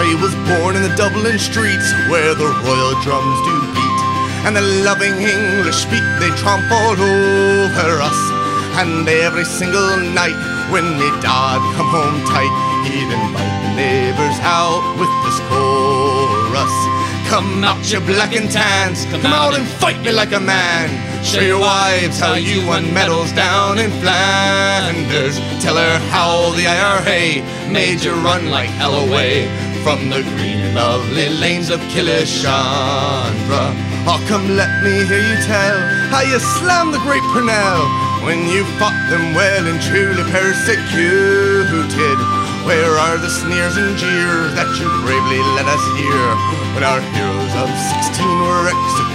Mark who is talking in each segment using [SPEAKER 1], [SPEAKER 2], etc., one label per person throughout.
[SPEAKER 1] I was born in the Dublin streets where the royal drums do beat, and the loving English feet they tramp all over us. And every single night when me dad come home tight, he'd invite the neighbours out with this chorus. Come out, you black and tans, come out and fight me like a man. Show your wives how you won medals down in Flanders. Tell her how the IRA made you run like hell away from the green and lovely lanes of Killishandra. Oh, come let me hear you tell how you slammed the great Purnell when you fought them well and truly persecuted. Where are the sneers and jeers that you bravely let us hear when our heroes of 16 were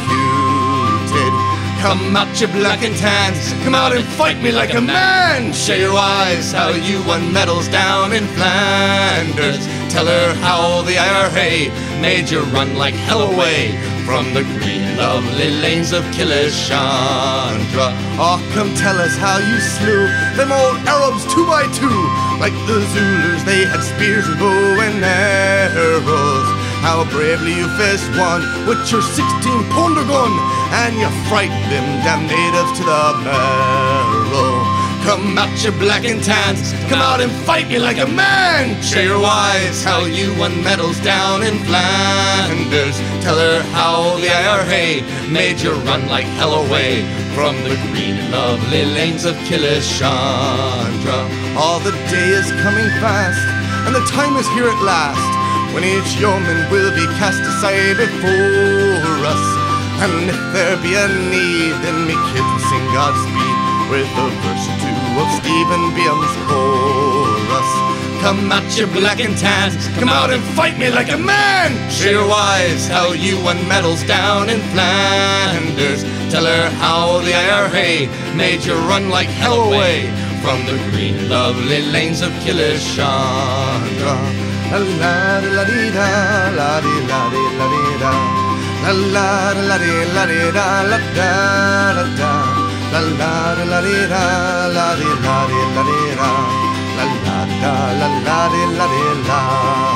[SPEAKER 1] executed? Come out, you black and tans, come out and fight me like a man. Show your wives how you won medals down in Flanders. Tell her how the IRA made you run like hell away from the green lovely lanes of Killishandra. Oh, come tell us how you slew them old Arabs 2 by 2. Like the Zulus, they had spears and bow and arrows. How bravely you faced one with your 16-pounder gun, and you frightened them damn natives to the marrow. Come out, you black and tans, come out and fight me like a man. Show your wives how you won medals down in Flanders. Tell her how the IRA made you run like hell away from the green and lovely lanes of Killishandra. All the day is coming fast, and the time is here at last, when each yeoman will be cast aside before us. And if there be a need, then me kids will sing Godspeed with a verse or two of Stephen Beam's chorus. Come out, you black and tans, come out and fight me like a man. Show your wives how you won medals down in Flanders. Tell her how the IRA made you run like hell away from the green lovely lanes of Killishandra. La la la di da, la di la di la di da, la la la di la di da, la da la da, la la la di da, la di la di la di da, la la da, la la di la di la.